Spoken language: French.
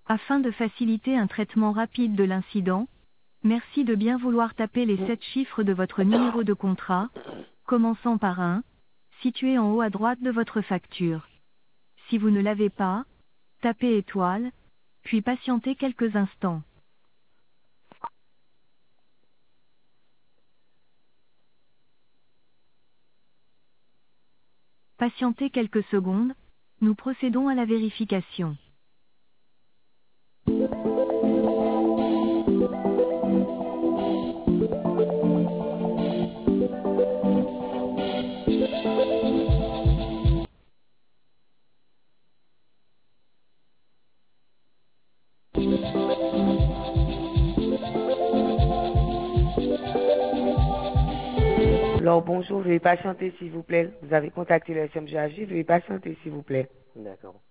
Afin de faciliter un traitement rapide de l'incident, merci de bien vouloir taper les 7 chiffres de votre numéro de contrat, commençant par 1, situé en haut à droite de votre facture. Si vous ne l'avez pas, tapez étoile, puis patientez quelques instants. Patientez quelques secondes, nous procédons à la vérification. Alors bonjour, veuillez patienter s'il vous plaît. Vous avez contacté le SMGAG, veuillez patienter s'il vous plaît. D'accord.